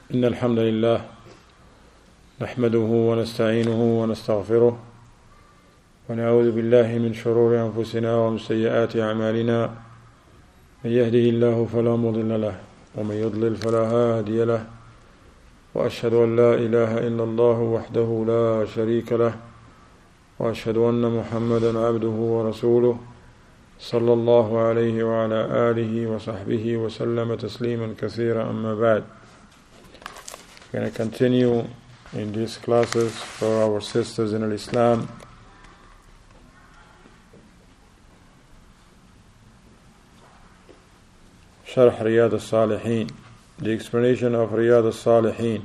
إن الحمد لله نحمده ونستعينه ونستغفره ونعوذ بالله من شرور أنفسنا ومن سيئات أعمالنا. من يهده الله فلا مضل له ومن يضلل فلا هادي له، وأشهد أن لا إله إلا الله وحده لا شريك له، وأشهد أن محمدا عبده ورسوله صلى الله عليه وعلى آله وصحبه وسلم تسليما كثيرا. أما بعد. We're going to continue in these classes for our sisters in Islam. Sharh Riyad al-Salihin, the explanation of Riyad al-Salihin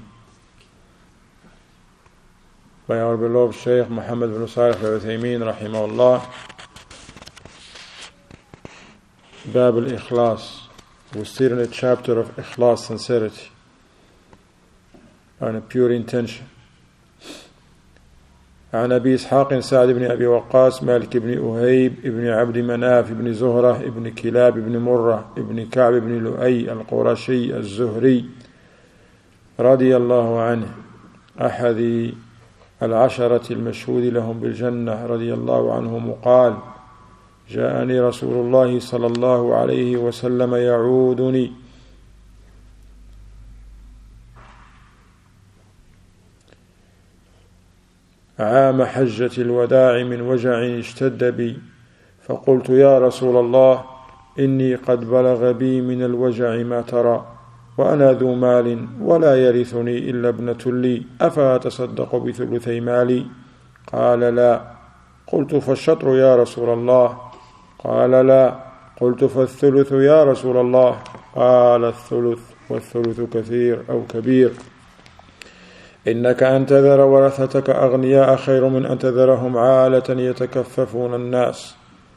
by our beloved Shaykh Muhammad bin Salih al-Uthaymeen rahimahullah. Bab al-Ikhlas. We're still in a chapter of Ikhlas, sincerity and a pure intention. عن أبي إسحاق سعد بن أبي وقاص مالك بن أهيب بن عبد مناف بن زهرة بن كلاب بن مرة بن كعب بن لؤي القرشي الزهري رضي الله عنه، أحد العشرة المشهود لهم بالجنة رضي الله عنهم، قال: جاءني رسول الله صلى الله عليه وسلم يعودني عام حجة الوداع من وجع اشتد بي، فقلت: يا رسول الله، إني قد بلغ بي من الوجع ما ترى، وأنا ذو مال ولا يرثني إلا ابنة لي، أفأتصدق بثلثي مالي؟ قال: لا. قلت: فالشطر يا رسول الله؟ قال: لا. قلت: فالثلث يا رسول الله؟ قال: الثلث، والثلث كثير أو كبير. إنك أن تذر ورثتك أغنياء خير من أن تذرهم عالة يتكففون الناس،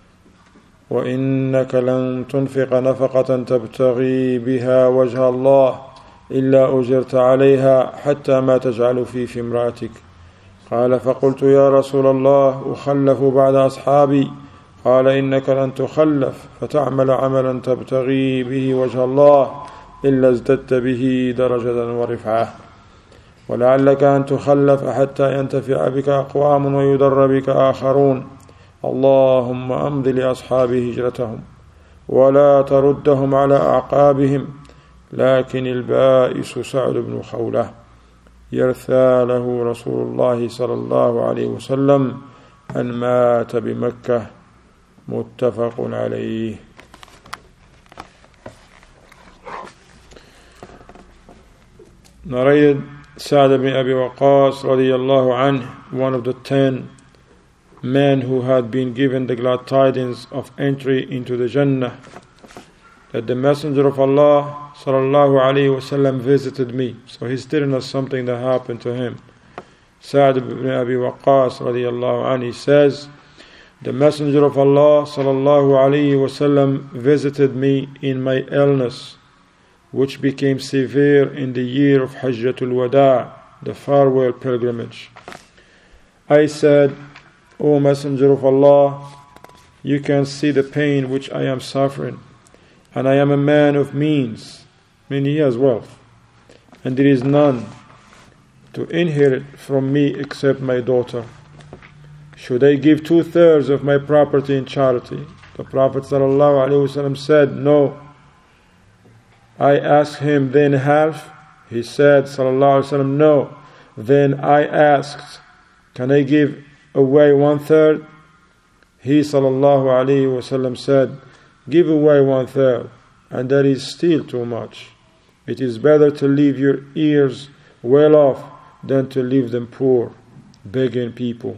وإنك لن تنفق نفقة تبتغي بها وجه الله إلا أجرت عليها حتى ما تجعل في امرأتك. قال: فقلت: يا رسول الله، أخلف بعد أصحابي؟ قال: إنك لن تخلف فتعمل عملا تبتغي به وجه الله إلا ازددت به درجة ورفعة، ولعلك أن تخلف حتى ينتفع بك أقوام ويضر بك آخرون. اللهم أمض لأصحاب هجرتهم ولا تردهم على أعقابهم. لكن البائس سعد بن خولة يرثى له رسول الله صلى الله عليه وسلم أن مات بمكة. متفق عليه. Narrated Sa'd ibn Abi Waqqas radiyallahu anhu, one of the 10 men who had been given the glad tidings of entry into the Jannah, that the Messenger of Allah sallallahu alayhi wasallam visited me. So he's telling us something that happened to him. Sa'd ibn Abi Waqqas radiyallahu anhu, he says, the Messenger of Allah sallallahu alayhi wasallam visited me in my illness, which became severe in the year of Hajjatul Wada', the farewell pilgrimage. I said: O Messenger of Allah, you can see the pain which I am suffering, and I am a man of means, meaning he has wealth, and there is none to inherit from me except my daughter. Should I give 2/3 of my property in charity? The Prophet ﷺ said, no. I asked him, then half? He said, ﷺ, no. Then I asked, can I give away 1/3? He ﷺ said, give away 1/3, and that is still too much. It is better to leave your heirs well off than to leave them poor, begging people.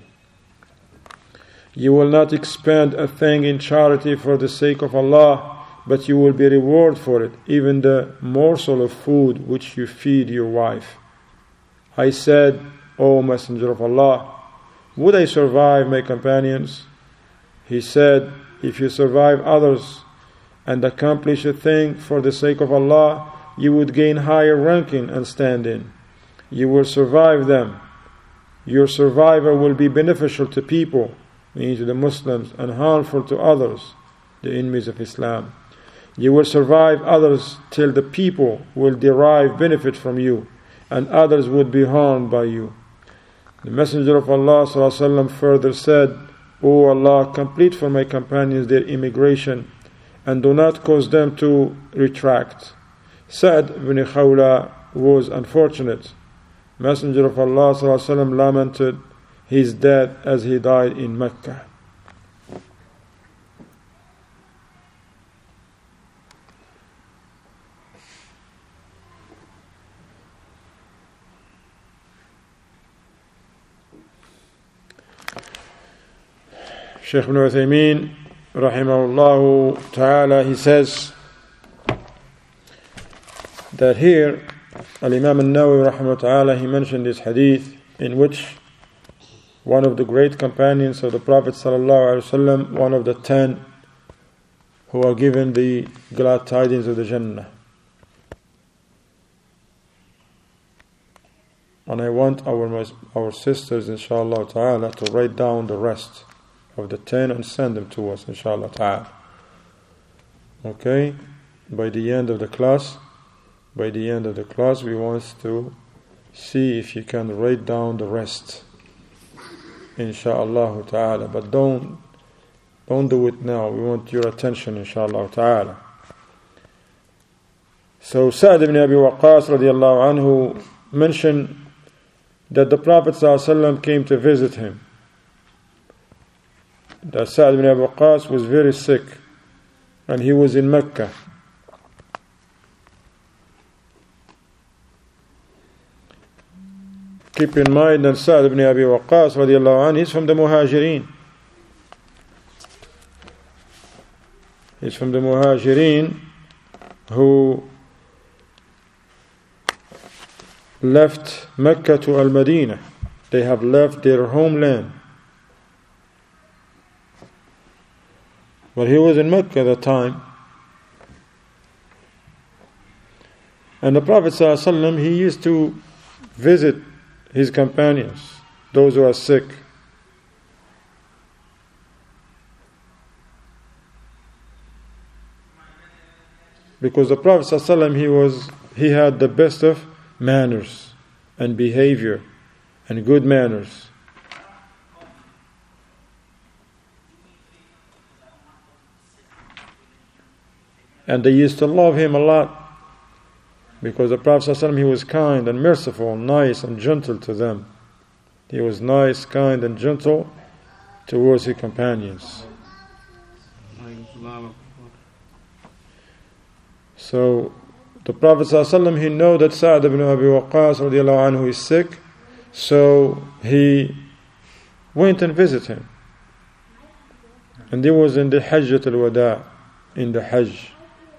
You will not expend a thing in charity for the sake of Allah, but you will be rewarded for it, even the morsel of food which you feed your wife. I said, O Messenger of Allah, would I survive my companions? He said, if you survive others and accomplish a thing for the sake of Allah, you would gain higher ranking and standing. You will survive them. Your survival will be beneficial to people, meaning to the Muslims, and harmful to others, the enemies of Islam. You will survive others till the people will derive benefit from you, and others would be harmed by you. The Messenger of Allah ﷺ further said, O Allah, complete for my companions their immigration and do not cause them to retract. Sa'd ibn Khawla was unfortunate. Messenger of Allah ﷺ lamented his death as he died in Mecca. Shaykh ibn Uthaymeen rahimahullah ta'ala, he says that here Al-Imam al-Nawawi rahimahullah ta'ala, he mentioned this hadith in which one of the great companions of the Prophet sallallahu alaihi wasallam, one of the 10 who are given the glad tidings of the Jannah. And I want our sisters inshallah ta'ala to write down the rest of the 10 and send them to us inshallah ta'ala. Okay, by the end of the class we want to see if you can write down the rest inshallah ta'ala, but don't do it now. We want your attention inshallah ta'ala. So Sa'd ibn Abi Waqqas radiallahu anhu mentioned that the Prophet ﷺ came to visit him. That Sa'd ibn Abi Waqqas was very sick and he was in Mecca. Keep in mind that Sa'd ibn Abi Waqqas radiallahu anhu, he's from the Muhajirin. He's from the Muhajirin who left Mecca to Al-Madinah. They have left their homeland. But he was in Mecca at the time. And the Prophet ﷺ, he used to visit his companions, those who are sick. Because the Prophet ﷺ, he had the best of manners and behavior and good manners. And they used to love him a lot because the Prophet ﷺ, he was kind and merciful, nice and gentle to them. He was nice, kind and gentle towards his companions. So the Prophet ﷺ, he knew that Sa'd ibn Abi Waqqas radiallahu anhu is sick, so he went and visited him. And he was in the Hajjat al-Wada, in the Hajj.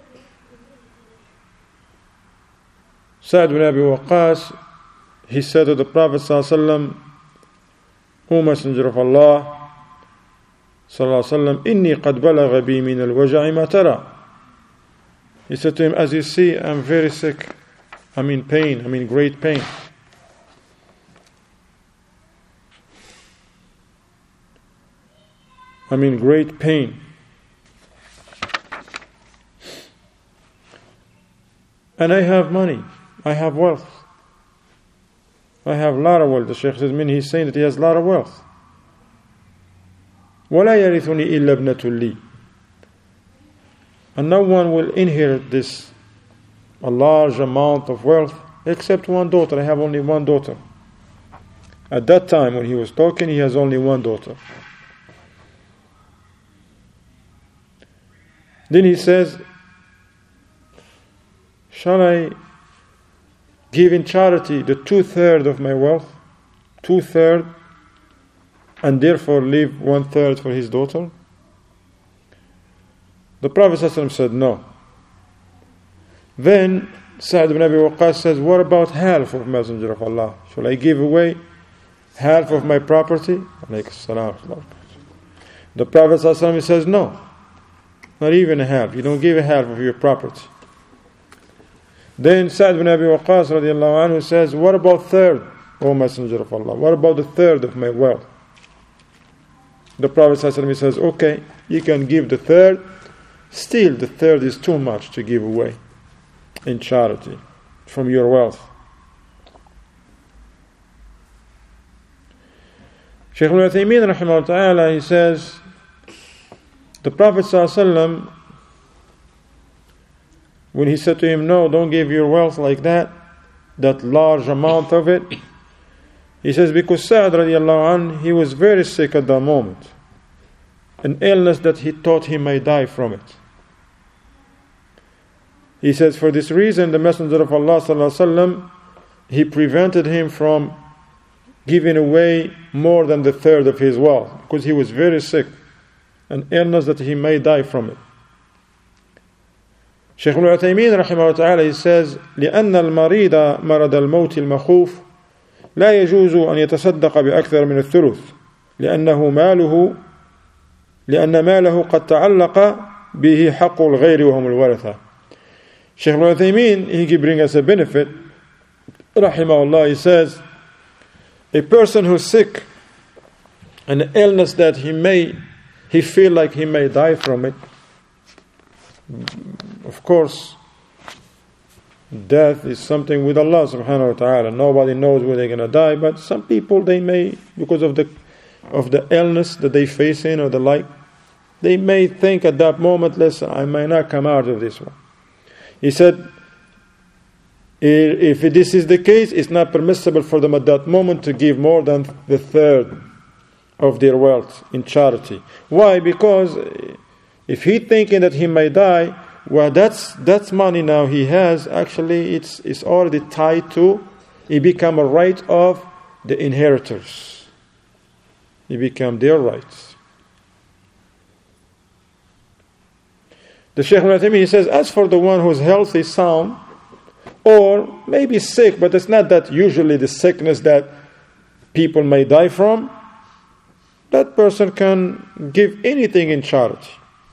Sa'd ibn Abi Waqqas, he said to the Prophet ﷺ, O Messenger of Allah ﷺ, Inni qad balagha bi min al-waja'i ma tara. He said to him, as you see, I'm very sick. I'm in pain. I'm in great pain. I'm in great pain. And I have money. I have wealth. I have a lot of wealth. The Shaykh says, he's saying that he has a lot of wealth. وَلَا يَرِثُنِي إِلَّا ابْنَةٌ لِي. And no one will inherit this, a large amount of wealth, except one daughter. I have only one daughter. At that time when he was talking, he has only one daughter. Then he says, shall I give in charity the 2/3 of my wealth, 2/3, and therefore leave 1/3 for his daughter? The Prophet ﷺ said no. Then Sa'd ibn Abi Waqqas says, what about half of Messenger of Allah? Shall I give away half of my property? The Prophet ﷺ says no, not even a half. You don't give a half of your property. Then Sa'd ibn Abi Waqqas radiallahu anhu says, what about 1/3, O Messenger of Allah? What about the 1/3 of my wealth? The Prophet ﷺ says, okay, you can give the 1/3. Still, the 1/3 is too much to give away in charity from your wealth. Shaykh Ibn Uthaymeen rahimahullah ta'ala, he says, the Prophet ﷺ, when he said to him, no, don't give your wealth like that large amount of it, he says, because Sa'd radiallahu anh, he was very sick at that moment, an illness that he thought he might die from it. He says, for this reason, the Messenger of Allah sallallahu alaihi wasallam, he prevented him from giving away more than the third of his wealth, because he was very sick, an illness that he may die from it. Shaykh Ibn Uthaymeen rahimahullah ta'ala, he says, لأن المريض مرض الموت المخوف لا يجوز أن يتصدق بأكثر من الثلث لأن ماله قد تعلق به حق الغير وهم الورثة. Shaykh Ibn Uthaymeen, he brings us a benefit, rahimahullah, he says, a person who's sick, an illness that he feel like he may die from it. Of course, death is something with Allah subhanahu wa ta'ala. Nobody knows when they're going to die, but some people, they may, because of the illness that they face in or the like, they may think at that moment, listen, I may not come out of this one. He said, if this is the case, it's not permissible for them at that moment to give more than the third of their wealth in charity. Why? Because if he's thinking that he may die, well, that's money now he has. Actually, it's already tied to, it become a right of the inheritors. It become their rights. The Shaykh Ibn Uthaymeen, he says, as for the one who's healthy, sound, or maybe sick, but it's not that usually the sickness that people may die from, that person can give anything in charity.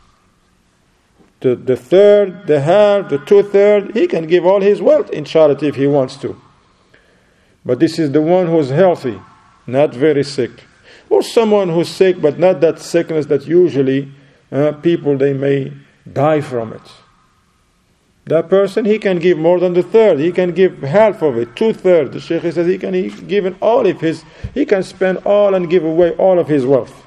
The third, the half, the 2/3, he can give all his wealth in charity if he wants to. But this is the one who's healthy, not very sick. Or someone who's sick, but not that sickness that usually people, they may die from it. That person, he can give more than the third. He can give half of it, 2/3. The Shaykh says he can give all of his, he can spend all and give away all of his wealth.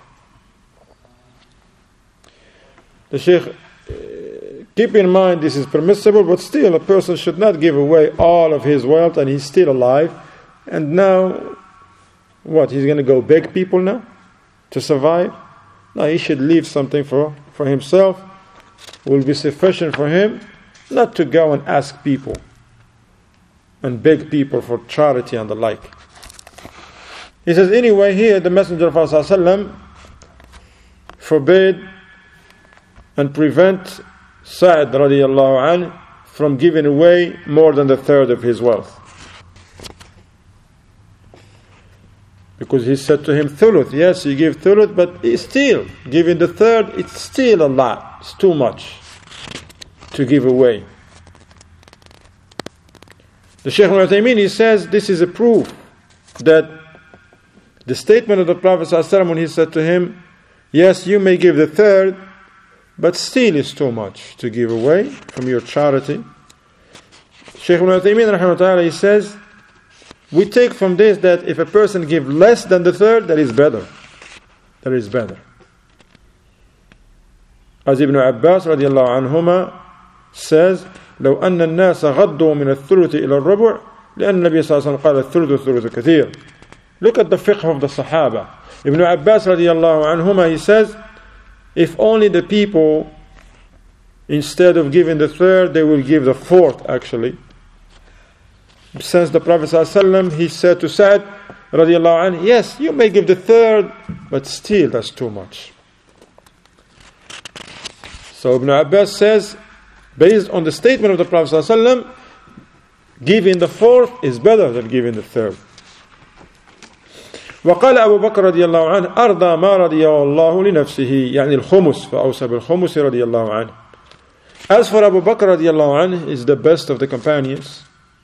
The Shaykh, keep in mind this is permissible, but still a person should not give away all of his wealth and he's still alive. And now, what, he's going to go beg people now to survive? No, he should leave something for himself. Will be sufficient for him, not to go and ask people and beg people for charity and the like. He says, anyway, here the Messenger of Allah ﷺ forbade and prevent Sa'd radiallahu anh from giving away more than the third of his wealth. Because he said to him, thuluth, yes, you give thuluth, but he's still giving the third, it's still a lot, it's too much to give away. The Shaykh Ibn Uthaymeen, he says, this is a proof that the statement of the Prophet ﷺ when he said to him, yes, you may give the third, but still it's too much to give away from your charity. Shaykh Ibn Uthaymeen, he says, we take from this that if a person gives less than the third, that is better. That is better. As Ibn Abbas radiallahu anhuma says, لو أن الناس غضوا من الثلث إلى الربع لأن النبي صلى الله عليه وسلم قال الثلث الثلث كثير. Look at the fiqh of the Sahaba. Ibn Abbas radiallahu anhuma, he says, if only the people, instead of giving the third, they will give the fourth actually. Since the Prophet ﷺ, he said to Sa'd radiallahu anhu, yes, you may give the third, but still that's too much. So Ibn Abbas says, based on the statement of the Prophet ﷺ, giving the fourth is better than giving the third. وقال أبو بكر رضي الله عنه أرضى ما رضي الله لنفسه يعني الخمس فأوصى بالخمس رضي الله عنه. As for Abu Bakr رضي الله عنه, is the best of the companions.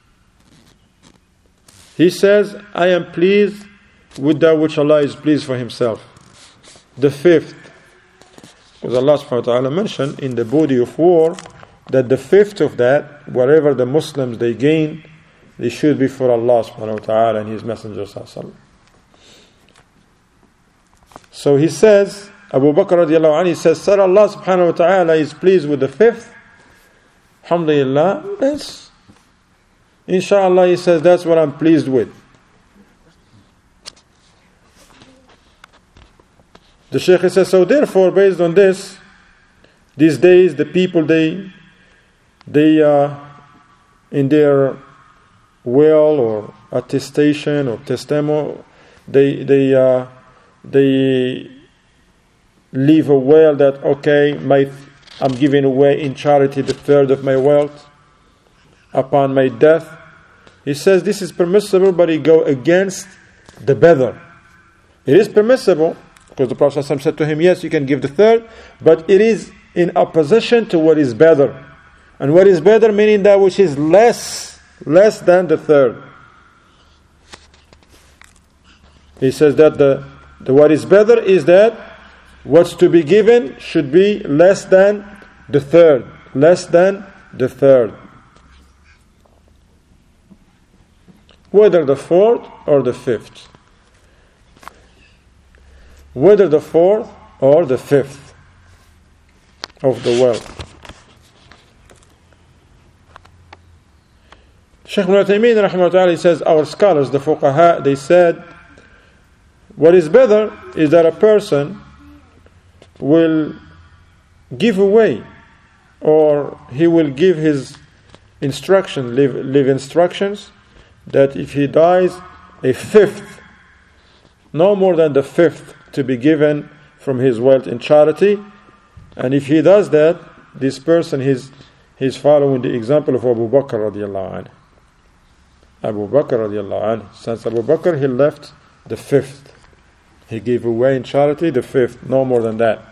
He says, I am pleased with that which Allah is pleased for himself. The fifth, because Allah subhanahu wa ta'ala mentioned in the body of war that the fifth of that, whatever the Muslims they gain, they should be for Allah subhanahu wa ta'ala and His Messenger sallallahu alaihi wasallam. So he says, Abu Bakr radiallahu anhu, he says, Sir, Allah subhanahu wa ta'ala is pleased with the fifth. Alhamdulillah, that's, inshallah, he says, that's what I'm pleased with. The Shaykh says, so therefore, based on this, these days the people, they in their will or attestation or testimony, they leave a will that, okay, I'm giving away in charity the third of my wealth upon my death. He says this is permissible, but it go against the better. It is permissible, because the Prophet ﷺ said to him, yes, you can give the third, but it is in opposition to what is better. And what is better, meaning that which is less than the third. He says that the what is better is that what's to be given should be less than the third. Less than the third. Whether the fourth or the fifth. Whether the fourth or the fifth of the wealth. Shaykh Ibn Taymiyyah rahimahullah says, our scholars, the fuqaha, they said, what is better is that a person will give away, or he will give his instruction, live instructions, that if he dies, a fifth, no more than the fifth, to be given from his wealth in charity. And if he does that, this person he's following the example of Abu Bakr radiallahu anhu. Abu Bakr radiallahu anhu. Since Abu Bakr, he left the fifth. He gave away in charity the fifth, no more than that.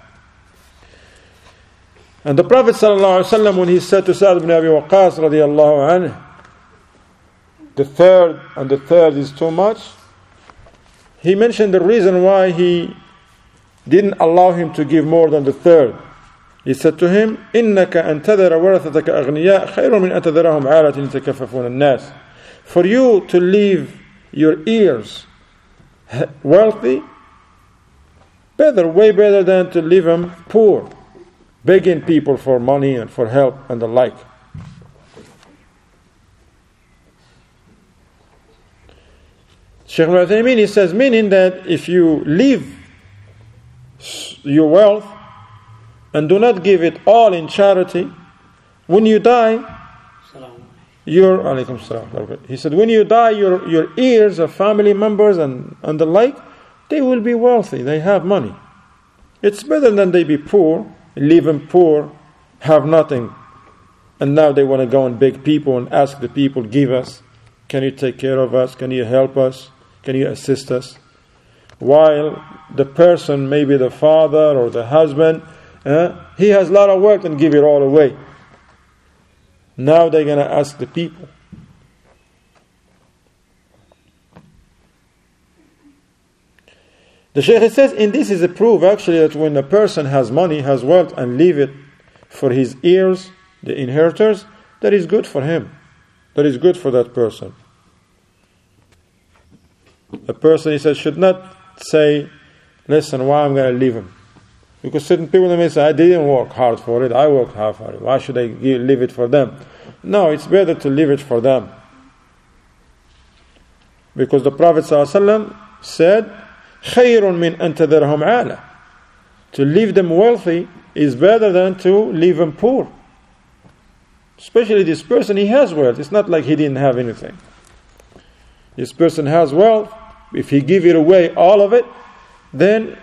And the Prophet sallallahu alaihi wasallam, when he said to Sa'd ibn Abi Waqqas radiallahu anhu, the third is too much, he mentioned the reason why he didn't allow him to give more than the third. He said to him, إِنَّكَ أَن تَذَرَ وَرَثَتَكَ أَغْنِيَاءَ خَيْرٌ مِنْ أَن تَذَرَهُمْ عَالَةٍ يَتَكَفَّفُونَ النَّاسِ. For you to leave your heirs wealthy, way better than to leave them poor, begging people for money and for help and the like. Shaykh Ibn Uthaymeen, he says, meaning that if you leave your wealth and do not give it all in charity, when you die, he said, when you die, your heirs or family members and the like, they will be wealthy, they have money. It's better than they be poor, leave them poor, have nothing, and now they want to go and beg people and ask the people, give us, can you take care of us, can you help us, can you assist us? While the person, maybe the father or the husband, he has a lot of wealth and give it all away. Now they're going to ask the people. The Shaykh says, in this is a proof actually that when a person has money, has wealth, and leave it for his heirs, the inheritors, that is good for him. That is good for that person. A person, he says, should not say, listen, why I'm going to leave him? Because certain people may say, I didn't work hard for it, I worked hard for it. Why should I leave it for them? No, it's better to leave it for them. Because the Prophet ﷺ said, خَيْرٌ مِنْ أَن تَذَرَهُمْ عَالَةً. To leave them wealthy is better than to leave them poor. Especially this person, he has wealth. It's not like he didn't have anything. This person has wealth. If he give it away, all of it, then,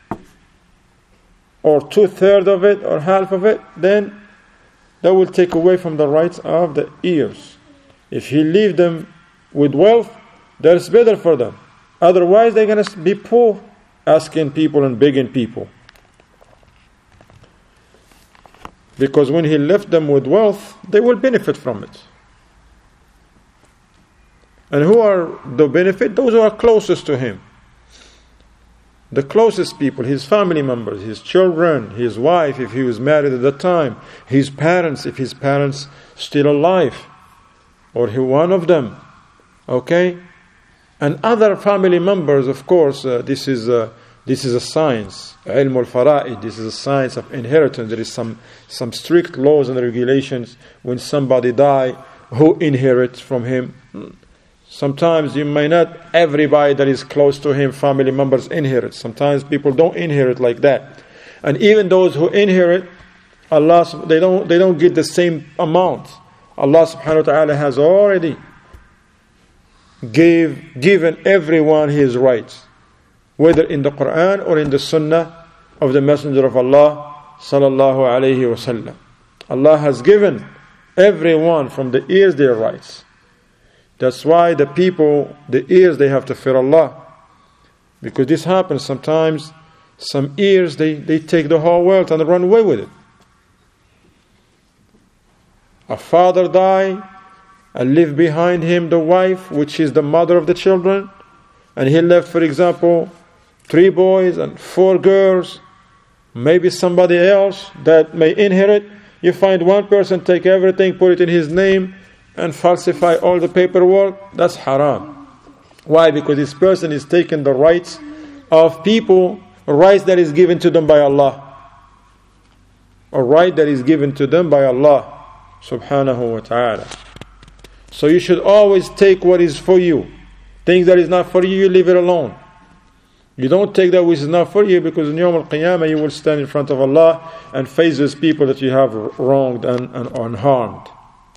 or 2/3 of it, or half of it, then that will take away from the rights of the heirs. If he leave them with wealth, that's better for them. Otherwise, they're going to be poor, asking people and begging people. Because when he left them with wealth, they will benefit from it. And who are the benefit? Those who are closest to him. The closest people, his family members, his children, his wife, if he was married at that time, his parents, if his parents still alive, or one of them, okay? And other family members, of course, this is This is a science. Ilm al-fara'id. This is a science of inheritance. There is some strict laws and regulations when somebody dies, who inherits from him. Sometimes you may not, everybody that is close to him, family members, inherit. Sometimes people don't inherit like that. And even those who inherit, Allah, they don't get the same amount. Allah subhanahu wa ta'ala has already given everyone his rights, whether in the Quran or in the Sunnah of the Messenger of Allah sallallahu alayhi wasallam. Allah has given everyone from the ears their rights. That's why the people, the ears, they have to fear Allah. Because this happens sometimes. Some ears, they take the whole wealth and run away with it. A father died and left behind him the wife, which is the mother of the children. And he left, for example, 3 boys and 4 girls. Maybe somebody else that may inherit. You find one person take everything, put it in his name, and falsify all the paperwork. That's haram. Why? Because this person is taking the rights of people, rights that is given to them by Allah. A right that is given to them by Allah subhanahu wa ta'ala. So you should always take what is for you. Things that is not for you, you leave it alone. You don't take that which is not for you, because in Yawm al-Qiyamah you will stand in front of Allah and face those people that you have wronged and harmed.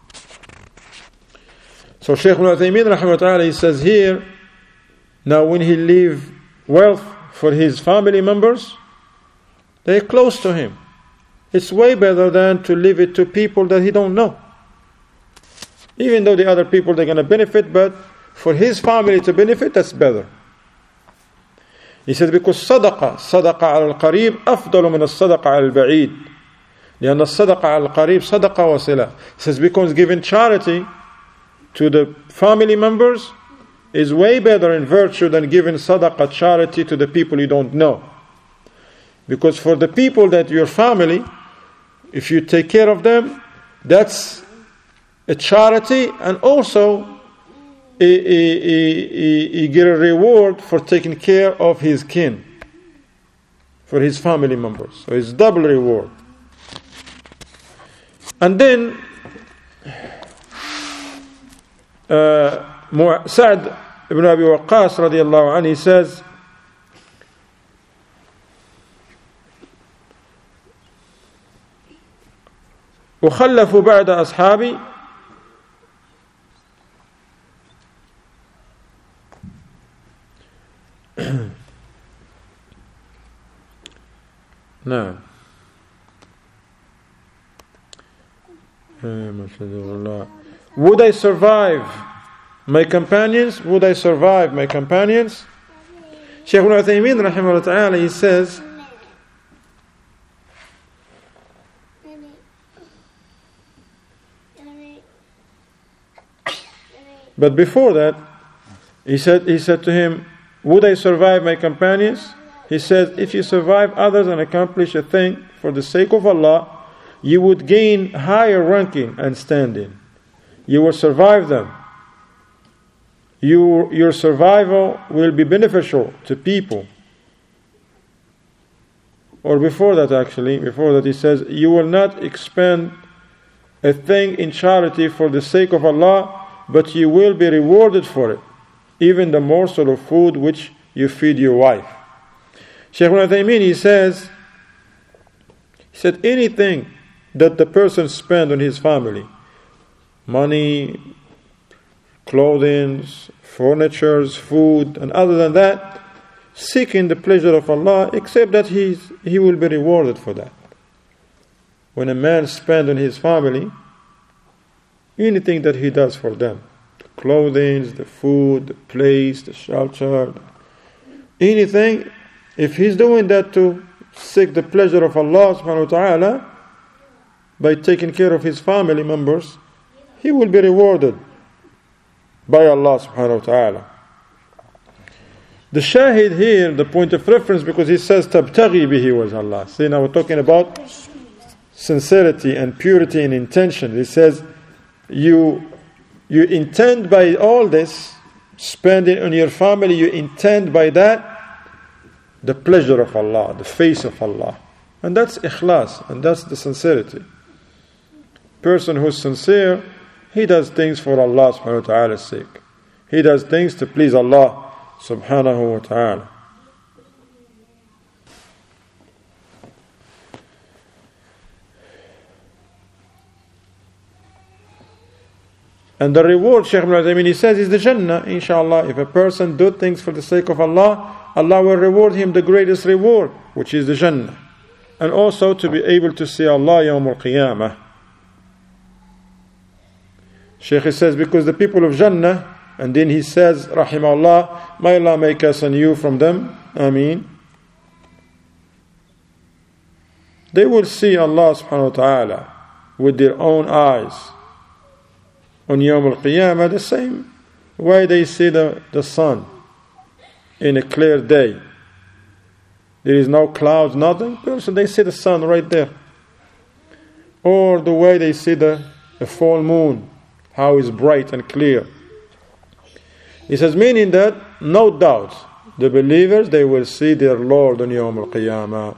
So Shaykh Ibn Uthaymeen rahimahullah, he says here, now when he leave wealth for his family members, they're close to him. It's way better than to leave it to people that he don't know. Even though the other people, they're going to benefit, but for his family to benefit, that's better. He said, because صدقة على القريب أفضل من الصدقة على البعيد. لأن الصدقة على القريب صدقة وصلة. He says, because giving charity to the family members is way better in virtue than giving sadaqah, charity, to the people you don't know. Because for the people that your family, if you take care of them, that's a charity, and also he get a reward for taking care of his kin, for his family members. So it's double reward. And then Sa'd ibn Abi Waqqas radiyallahu anhu, he says, وخلف بعد أصحابي نعم would I survive my companions? Would I survive my companions? Shaykh Ibn Uthaymeen rahimahullah ta'ala, he says, but before that, he said to him, would I survive my companions? He said, if you survive others and accomplish a thing for the sake of Allah, you would gain higher ranking and standing. You will survive them. Your survival will be beneficial to people. Or before that, he says, you will not expend a thing in charity for the sake of Allah, but you will be rewarded for it, even the morsel of food which you feed your wife. Shaykh Ibn Uthaymeen, he said, anything that the person spends on his family, money, clothing, furniture, food, and other than that, seeking the pleasure of Allah, except that he will be rewarded for that. When a man spends on his family, anything that he does for them, the clothing, the food, the place, the shelter, anything, if he's doing that to seek the pleasure of Allah subhanahu wa ta'ala, by taking care of his family members, he will be rewarded by Allah subhanahu wa ta'ala. The shahid here, the point of reference, because he says tabtaghi bihi was Allah. See, now we're talking about sincerity and purity in intention. He says you intend by all this, spending on your family, you intend by that the pleasure of Allah, the face of Allah. And that's ikhlas, and that's the sincerity. Person who's sincere, he does things for Allah subhanahu wa ta'ala's sake. He does things to please Allah subhanahu wa ta'ala. And the reward, Shaykh Ibn Uthaymeen, he says, is the Jannah, inshallah. If a person does things for the sake of Allah, Allah will reward him the greatest reward, which is the Jannah. And also to be able to see Allah Yawm al-Qiyamah. Shaykh says, because the people of Jannah, and then he says, Rahimahullah, may Allah make us and you from them, Ameen. They will see Allah subhanahu wa ta'ala with their own eyes. On Yawm al-Qiyamah, the same way they see the sun in a clear day. There is no clouds, nothing. So they see the sun right there. Or the way they see the full moon, how it's bright and clear. He says, meaning that, no doubt, the believers, they will see their Lord on Yawm al-Qiyamah.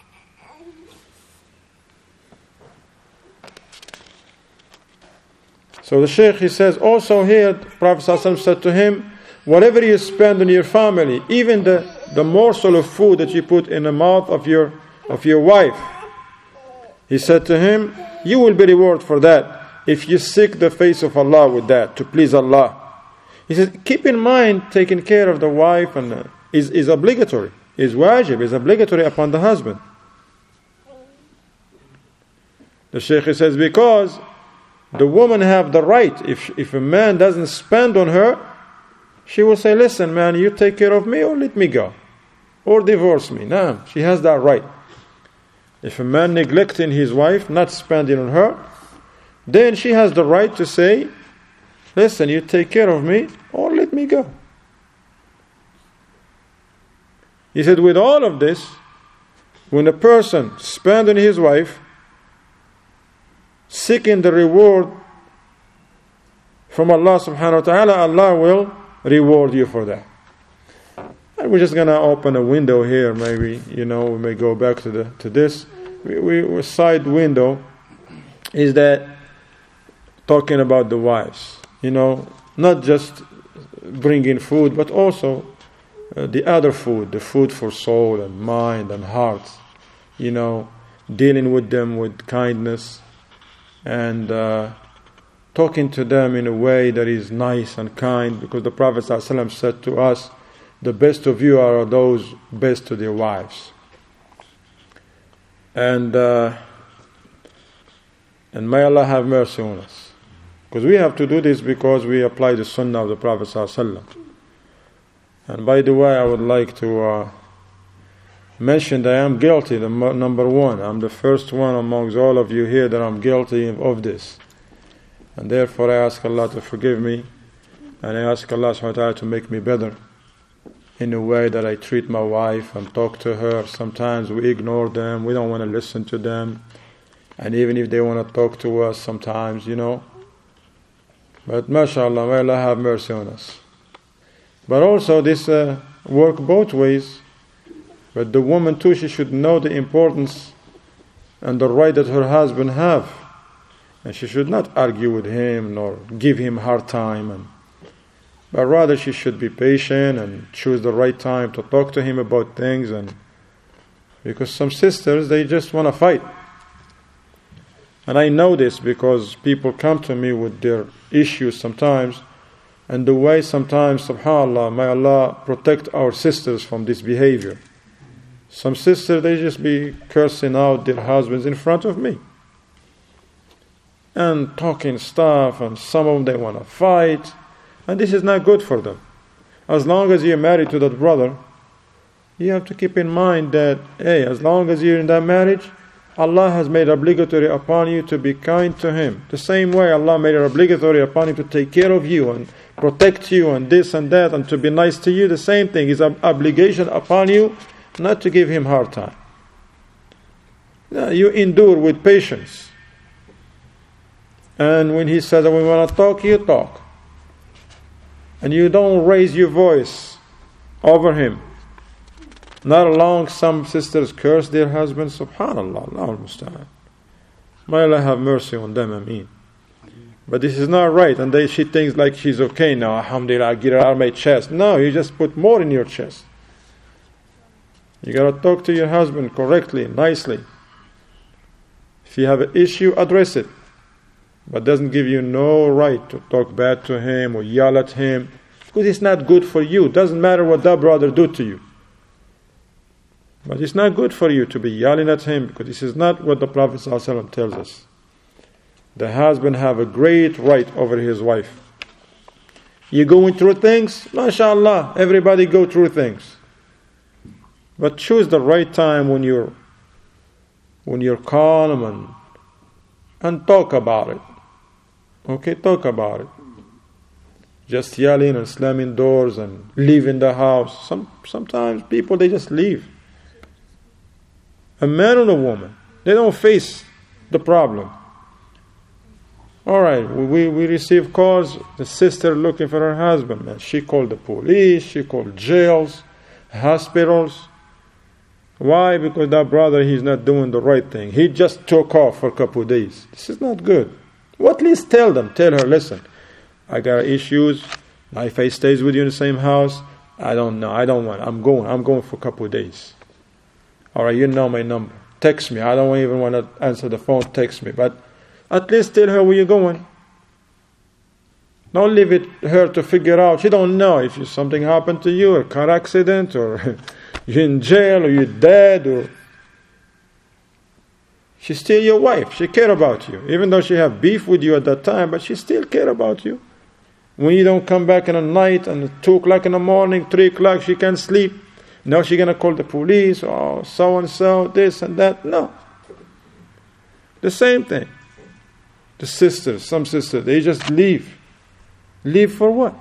So the Shaykh, he says, also here, Prophet ﷺ said to him, whatever you spend on your family, even the morsel of food that you put in the mouth of your wife, he said to him, you will be rewarded for that if you seek the face of Allah with that, to please Allah. He says, keep in mind, taking care of the wife and is obligatory, is wajib, is obligatory upon the husband. The Shaykh says, because the woman have the right, if a man doesn't spend on her, she will say, listen man, you take care of me or let me go. Or divorce me. No, she has that right. If a man neglecting his wife, not spending on her, then she has the right to say, listen, you take care of me or let me go. He said, with all of this, when a person spends on his wife, seeking the reward from Allah subhanahu wa ta'ala, Allah will reward you for that. And we're just going to open a window here, maybe, we may go back to this. We side window is that talking about the wives, not just bringing food, but also the other food, the food for soul and mind and heart, dealing with them with kindness, and talking to them in a way that is nice and kind, because the Prophet ﷺ said to us, the best of you are those best to their wives. And may Allah have mercy on us, because we have to do this because we apply the sunnah of the Prophet ﷺ. And by the way, I would like to mention that I am guilty, number one. I'm the first one amongst all of you here that I'm guilty of this. And therefore I ask Allah to forgive me, and I ask Allah subhanahu wa ta'ala to make me better in the way that I treat my wife and talk to her. Sometimes we ignore them, we don't want to listen to them, and even if they want to talk to us sometimes, But mashallah, may Allah have mercy on us. But also this work both ways. But the woman too, she should know the importance and the right that her husband have. And she should not argue with him nor give him hard time. But rather she should be patient and choose the right time to talk to him about things. And because some sisters, they just want to fight. And I know this because people come to me with their issues sometimes. And the way sometimes, subhanAllah, may Allah protect our sisters from this behavior. Some sisters, they just be cursing out their husbands in front of me. And talking stuff, and some of them, they want to fight. And this is not good for them. As long as you're married to that brother, you have to keep in mind that, hey, as long as you're in that marriage, Allah has made obligatory upon you to be kind to him. The same way Allah made it obligatory upon him to take care of you and protect you and this and that and to be nice to you. The same thing is an obligation upon you not to give him hard time. You endure with patience. And when he says that we want to talk, you talk. And you don't raise your voice over him. Not along some sisters curse their husbands. Subhanallah, Allah al-Musta'an. May Allah have mercy on them, Ameen. But this is not right. And she thinks like she's okay now. Alhamdulillah, I get her out of my chest. No, you just put more in your chest. You got to talk to your husband correctly, nicely. If you have an issue, address it. But doesn't give you no right to talk bad to him or yell at him. Because it's not good for you. It doesn't matter what that brother do to you. But it's not good for you to be yelling at him, because this is not what the Prophet ﷺ tells us. The husband have a great right over his wife. You going through things? MashaAllah, everybody go through things. But choose the right time when you're calm and talk about it. Okay, talk about it. Just yelling and slamming doors and leaving the house. Sometimes people, they just leave. A man and a woman, they don't face the problem. Alright, we receive calls, the sister looking for her husband. Man, she called the police, she called jails, hospitals. Why? Because that brother, he's not doing the right thing. He just took off for a couple of days. This is not good. Well, at least tell her, listen, I got issues. My face stays with you in the same house. I don't know, I'm going for a couple of days. Alright, you know my number. Text me. I don't even want to answer the phone. Text me. But at least tell her where you're going. Don't leave her to figure out. She don't know if something happened to you, a car accident, or you're in jail, or you're dead, or... She's still your wife. She care about you. Even though she have beef with you at that time, but she still care about you. When you don't come back in the night, and 2 o'clock in the morning, 3 o'clock, she can't sleep. Now she's going to call the police, or so-and-so, this and that. No. The same thing. The sisters, some sisters, they just leave. Leave for what?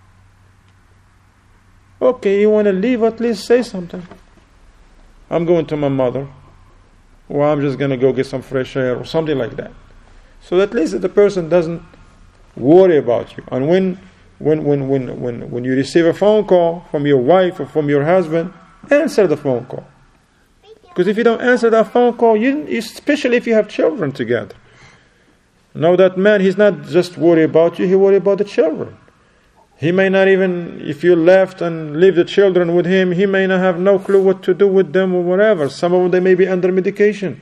Okay, you want to leave, at least say something. I'm going to my mother. Or I'm just going to go get some fresh air, or something like that. So at least the person doesn't worry about you. And when you receive a phone call from your wife or from your husband, answer the phone call. Because if you don't answer that phone call, especially if you have children together. Now that man, he's not just worried about you, he worried about the children. He may not even, if you left and leave the children with him, he may not have no clue what to do with them or whatever. Some of them, they may be under medication.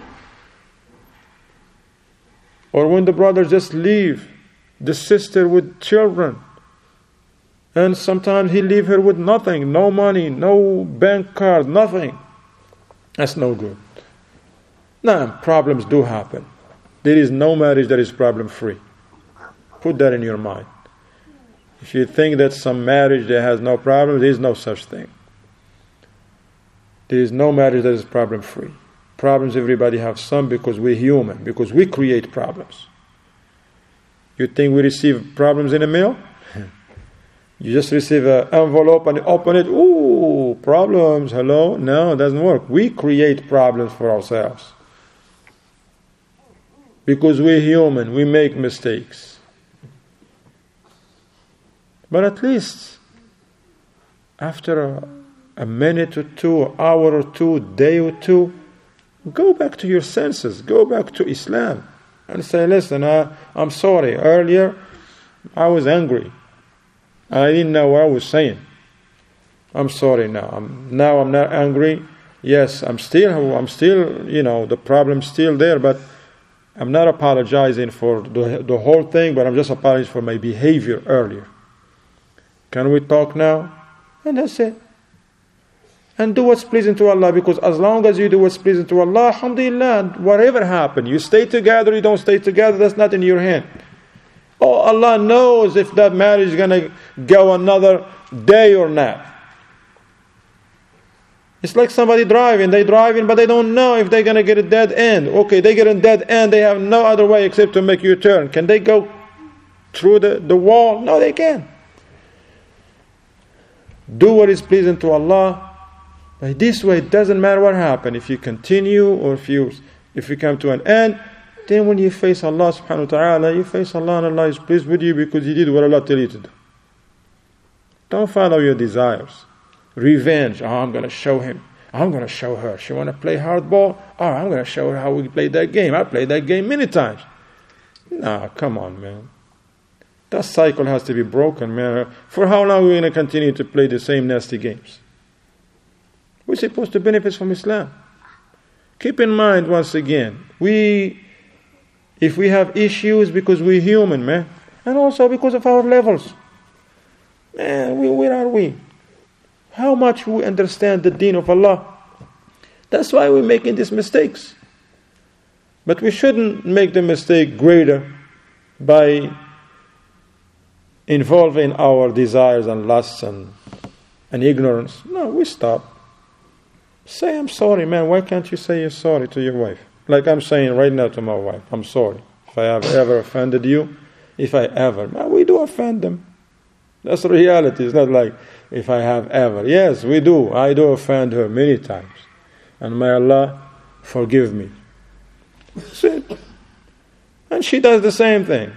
Or when the brothers just leave the sister with children, and sometimes he leave her with nothing, no money, no bank card, nothing. That's no good. Now, problems do happen. There is no marriage that is problem-free. Put that in your mind. If you think that some marriage that has no problems, there is no such thing. There is no marriage that is problem-free. Problems, everybody have some, because we're human, because we create problems. You think we receive problems in the mail? You just receive an envelope and open it. Ooh, problems, hello? No, it doesn't work. We create problems for ourselves. Because we're human, we make mistakes. But at least, after a minute or two, an hour or two, a day or two, go back to your senses, go back to Islam, and say, listen, I'm sorry, earlier I was angry. I didn't know what I was saying. I'm sorry now. Now I'm not angry. Yes, I'm still, the problem's still there, but I'm not apologizing for the whole thing, but I'm just apologizing for my behavior earlier. Can we talk now? And that's it. And do what's pleasing to Allah, because as long as you do what's pleasing to Allah, alhamdulillah, whatever happened, you stay together, you don't stay together, that's not in your hand. Oh, Allah knows if that marriage is going to go another day or not. It's like somebody driving, but they don't know if they're going to get a dead end. Okay, they get a dead end, they have no other way except to make you turn. Can they go through the wall? No, they can't. Do what is pleasing to Allah. By this way, it doesn't matter what happened. If you continue or if you come to an end, then when you face Allah subhanahu wa ta'ala, you face Allah and Allah is pleased with you because you did what Allah tell you to do. Don't follow your desires. Revenge. Oh, I'm going to show him. I'm going to show her. She want to play hardball? Oh, I'm going to show her how we play that game. I played that game many times. Nah, come on, man. That cycle has to be broken, man. For how long are we going to continue to play the same nasty games? We're supposed to benefit from Islam. Keep in mind, once again, if we have issues, because we're human, man, and also because of our levels. Man, where are we? How much we understand the deen of Allah. That's why we're making these mistakes. But we shouldn't make the mistake greater by involving our desires and lusts and ignorance. No, we stop. Say, I'm sorry, man. Why can't you say you're sorry to your wife? Like I'm saying right now to my wife, I'm sorry. If I have ever offended you, man, we do offend them. That's the reality. It's not like if I have ever. Yes, we do. I do offend her many times. And may Allah forgive me. That's it. And she does the same thing.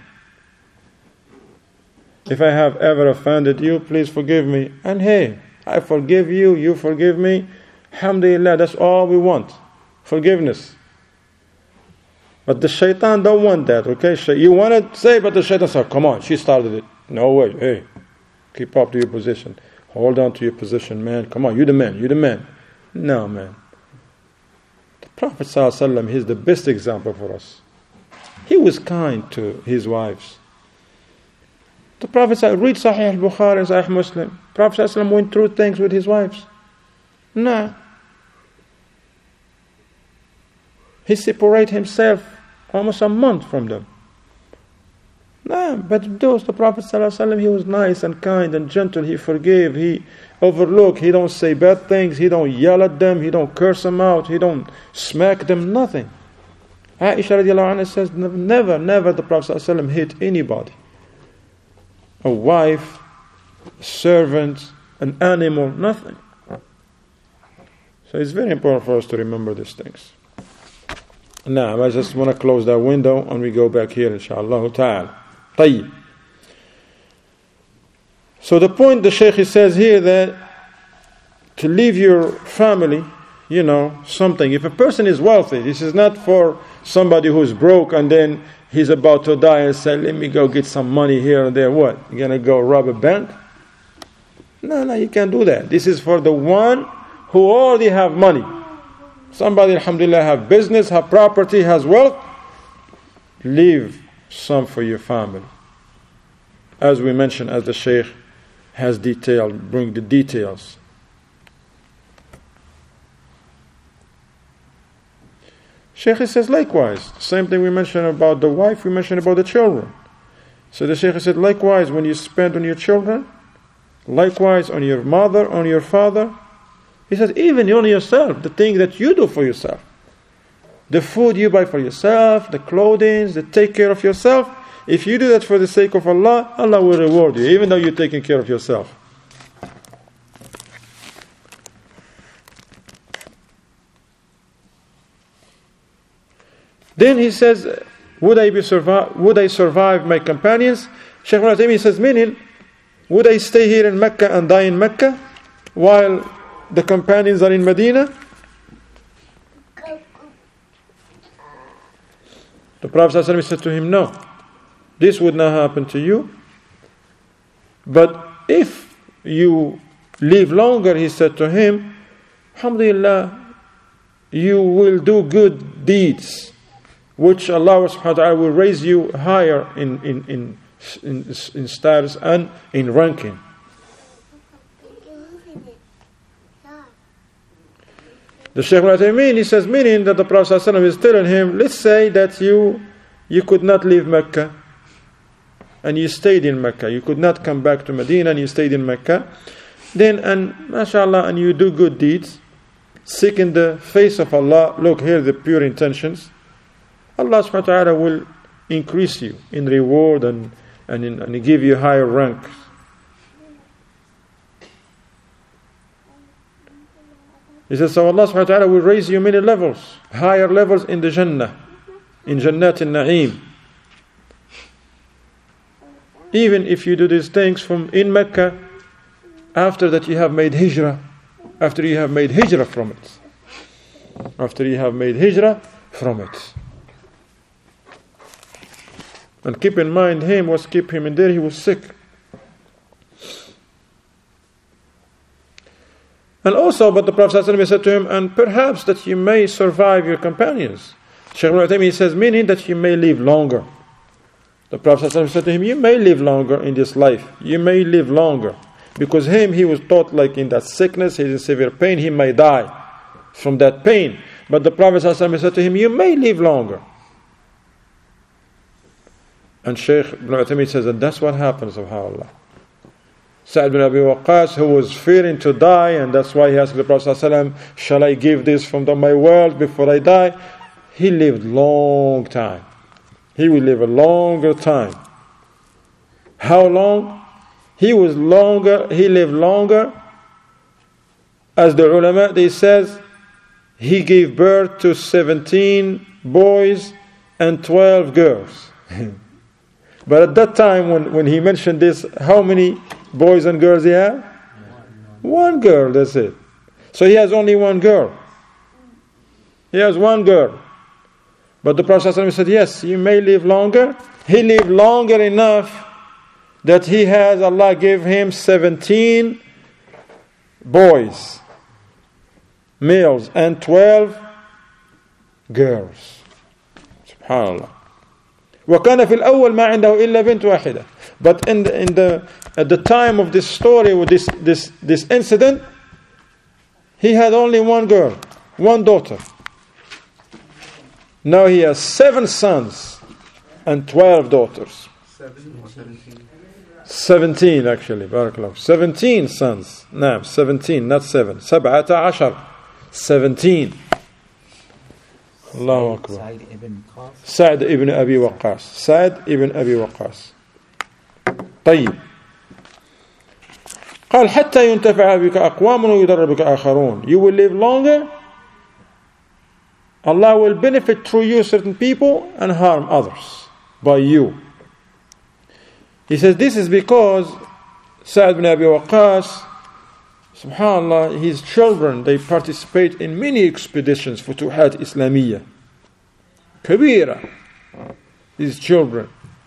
If I have ever offended you, please forgive me. And hey, I forgive you, you forgive me. Alhamdulillah, that's all we want. Forgiveness. But the shaitan don't want that, okay? You want to say, but the shaitan says, come on, she started it. No way. Hey, keep up to your position. Hold on to your position, man. Come on, you the man. No, man. The Prophet ﷺ, he's the best example for us. He was kind to his wives. The Prophet said, read Sahih al-Bukhari and Sahih Muslim. Prophet ﷺ went through things with his wives. No. He separated himself almost a month from them. No, but those, the Prophet ﷺ, he was nice and kind and gentle. He forgave, he overlooked, he don't say bad things, he don't yell at them, he don't curse them out, he don't smack them, nothing. Aisha radiallahu anha says, never the Prophet ﷺ hit anybody. A wife, a servant, an animal, nothing. So it's very important for us to remember these things. Now, I just want to close that window and we go back here, inshaAllah ta'ala. طيب. So the point the Shaykh says here that to leave your family, something. If a person is wealthy, this is not for somebody who's broke and then he's about to die and say, let me go get some money here and there. What? You're going to go rob a bank? No, you can't do that. This is for the one who already have money. Somebody, alhamdulillah, have business, have property, has wealth. Leave some for your family. As we mentioned, as the Shaykh has detailed, bring the details. Shaykh says likewise, same thing we mentioned about the wife, we mentioned about the children. So the Shaykh said likewise, when you spend on your children, likewise on your mother, on your father, he says even on yourself, the thing that you do for yourself. The food you buy for yourself, the clothing, the take care of yourself. If you do that for the sake of Allah, Allah will reward you, even though you're taking care of yourself. Then he says, would I survive my companions? Shaykh Ibn Uthaymeen says, meaning, would I stay here in Mecca and die in Mecca while the companions are in Medina? The Prophet ﷺ said to him, no, this would not happen to you. But if you live longer, he said to him, alhamdulillah, you will do good deeds, which Allah subhanahu wa ta'ala will raise you higher in status and in ranking. The Shaykh Ibn Uthaymeen, he says, meaning that the Prophet ﷺ is telling him, let's say that you could not leave Mecca and you stayed in Mecca. You could not come back to Medina and you stayed in Mecca. Then, and mashallah, and you do good deeds, seeking the face of Allah. Look, here the pure intentions. Allah subhanahu wa ta'ala will increase you in reward and give you higher rank. He says, so Allah subhanahu wa ta'ala will raise you many levels, higher levels in the Jannah, in Jannat al-Na'im. Even if you do these things from in Mecca, after that you have made hijrah, after you have made hijrah from it. After you have made hijrah from it. And keep in mind, keep him in there, he was sick. And also, but the Prophet ﷺ said to him, and perhaps that you may survive your companions. Shaykh Ibn Uthaymeen says, meaning that you may live longer. The Prophet ﷺ said to him, you may live longer in this life. You may live longer. Because he was taught like in that sickness, he's in severe pain, he may die from that pain. But the Prophet ﷺ said to him, you may live longer. And Shaykh Ibn Uthaymeen says that that's what happens, subhanAllah. Sa'd bin Abi Waqqas, who was fearing to die, and that's why he asked the Prophet ﷺ, shall I give this from my wealth before I die? He lived long time. He will live a longer time. How long? He lived longer. As the ulama, they says, he gave birth to 17 boys and 12 girls. But at that time, when he mentioned this, how many boys and girls he had? One girl, that's it. So he has only one girl. He has one girl. But the Prophet ﷺ said, yes, you may live longer. He lived longer enough that Allah gave him 17 boys, males, and 12 girls. SubhanAllah. وَكَانَ فِي الْأَوَّلِ مَا عِنْدَهُ إِلَّا بِنْتُ وَاحِدَةً. But at the time of this story, with this incident, he had only one girl, one daughter. Now he has 7 sons and 12 daughters. 17 actually, barakallahu. 17 sons. No, 17, not 7. 17. 17. Allahu Akbar. Sa'd ibn Abi Waqqas. Sa'd ibn Abi Waqqas. طيب. قال حتى ينتفع بك أقوام ويضر بك آخرون. You will live longer. Allah will benefit through you certain people and harm others by you. He says this is because Sa'd ibn Abi Waqqas, subhanAllah, his children, they participate in many expeditions, Futuhat Islamiyya. Kabira. His children.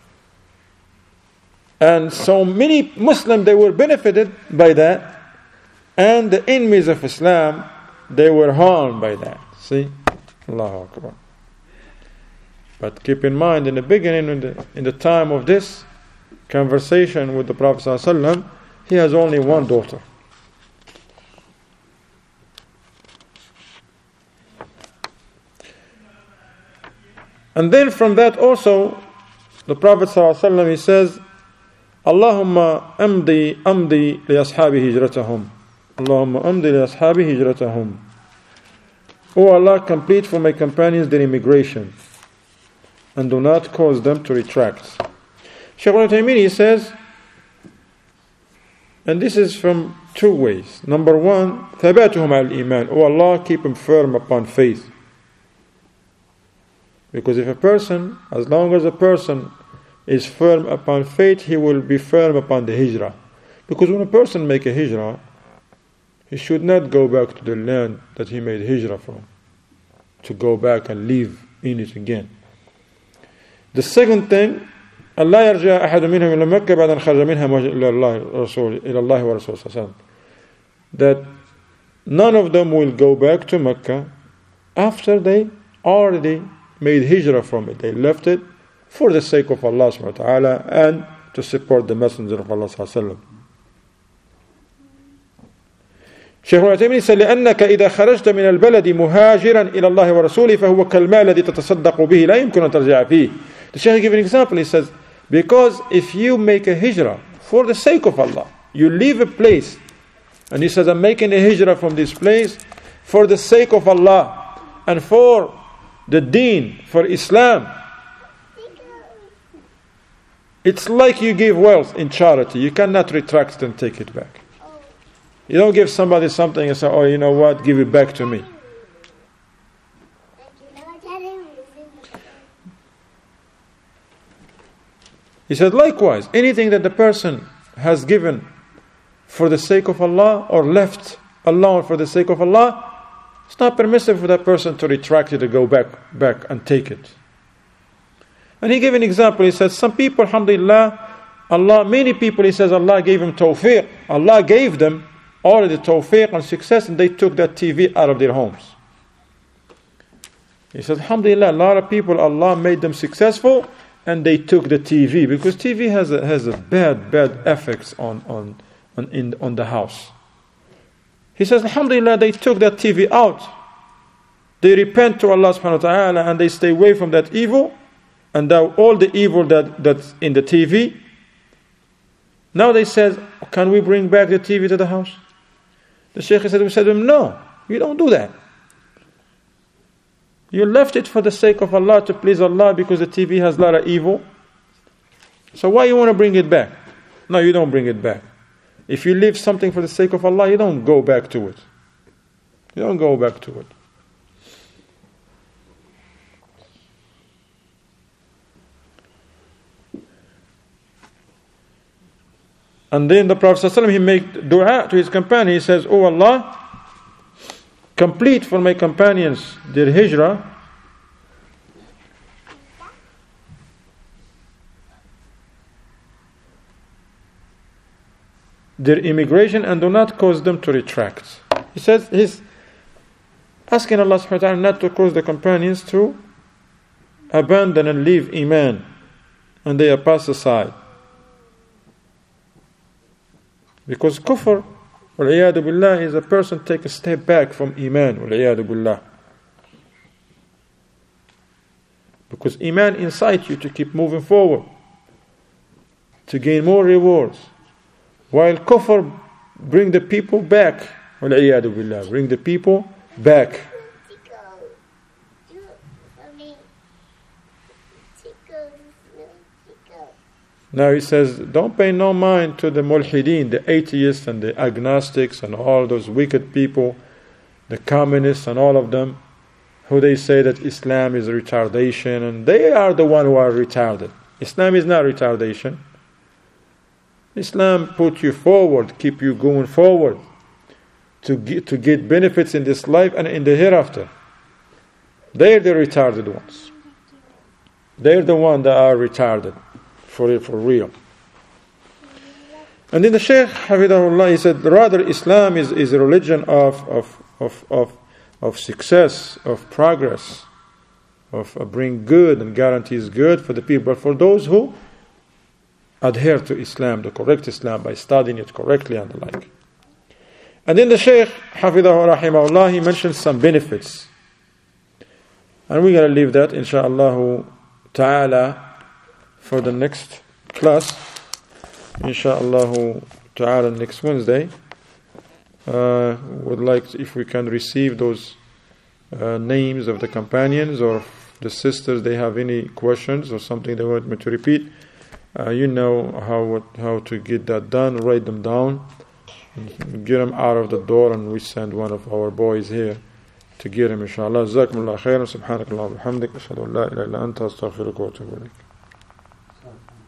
And so many Muslims, they were benefited by that. And the enemies of Islam, they were harmed by that. See? Allahu Akbar. But keep in mind, in the beginning, in the time of this conversation with the Prophet ﷺ, he has only one daughter. And then from that also, the Prophet ﷺ, he says, Allahumma amdi li ashabi hijratahum. Allahumma amdi li ashabi hijratahum. O Allah, complete for my companions their immigration, and do not cause them to retract. Shaykh Ibn Uthaymeen, he says, and this is from 2 ways. Number 1, thabatuhum al-iman. O Allah, keep them firm upon faith. Because if a person, as long as a person is firm upon faith, he will be firm upon the hijrah. Because when a person make a hijrah, he should not go back to the land that he made hijrah from, to go back and live in it again. The second thing, Allah yarja ahadu minhum ila Makkah ba'da an kharaja minha ila Allah wa Rasul, that none of them will go back to Mecca after they already made hijrah from it. They left it for the sake of Allah subhanahu wa ta'ala and to support the Messenger of Allah sallallahu alaihi wasallam. شيخ ابن عثيمين said لأنك إذا خرجت من البلد مهاجرا إلى الله ورسوله فهو كالمال الذي تتصدق به لا يمكن أن ترجع فيه. The Shaykh gives an example. He says, because if you make a hijrah for the sake of Allah, you leave a place, and he says, I'm making a hijrah from this place for the sake of Allah and for the deen, for Islam. It's like you give wealth in charity. You cannot retract it and take it back. You don't give somebody something and say, oh, you know what, give it back to me. He said, likewise, anything that the person has given for the sake of Allah or left alone for the sake of Allah, it's not permissible for that person to retract it or go back and take it. And he gave an example. He said, some people, alhamdulillah, many people, he says, Allah gave them tawfiq. Allah gave them all the tawfiq and success, and they took that TV out of their homes. He said, alhamdulillah, a lot of people, Allah made them successful, and they took the TV, because TV has a bad effects on the house. He says, alhamdulillah, they took that TV out. They repent to Allah subhanahu wa ta'ala, and they stay away from that evil, and now all the evil that's in the TV. Now they said, can we bring back the TV to the house? The Shaykh said to him, no, you don't do that. You left it for the sake of Allah, to please Allah, because the TV has a lot of evil. So why you want to bring it back? No, you don't bring it back. If you leave something for the sake of Allah, you don't go back to it. You don't go back to it. And then the Prophet ﷺ, he made dua to his companion. He says, "Oh Allah, complete for my companions their hijrah, their immigration, and do not cause them to retract." He says he's asking Allah subhanahu wa ta'ala not to cause the companions to abandon and leave Iman, and they are passed aside. Because kufr, wal-iyadu billah, is a person take a step back from Iman, wal-iyadu billah. Because Iman incites you to keep moving forward, to gain more rewards. While kufr bring the people back, wal-iyadu billah, bring the people back. Now he says, don't pay no mind to the mulhideen, the atheists and the agnostics and all those wicked people, the communists and all of them, who they say that Islam is retardation, and they are the one who are retarded. Islam is not retardation. Islam put you forward, keep you going forward to get benefits in this life and in the hereafter. They're the retarded ones. They're the ones that are retarded. For real. And then the Shaykh Hafidahullah, he said, rather Islam is a religion of success, of progress, of bring good and guarantees good for the people, but for those who adhere to Islam, the correct Islam, by studying it correctly and the like. And then the Shaykh Hafidahu Rahimahullah, he mentions some benefits. And we're going to leave that, insha'Allah ta'ala, for the next class, insha'Allah ta'ala, next Wednesday. Would like, if we can receive those names of the companions or the sisters, they have any questions or something they want me to repeat. You know how to get that done. Write them down, get them out of the door, and we send one of our boys here to get them, inshallah. Jazakumullah khairan. Subhanakallah wa bihamdik. Ashhadu an la ilaha illa anta, astaghfiruka wa atubu ilayk.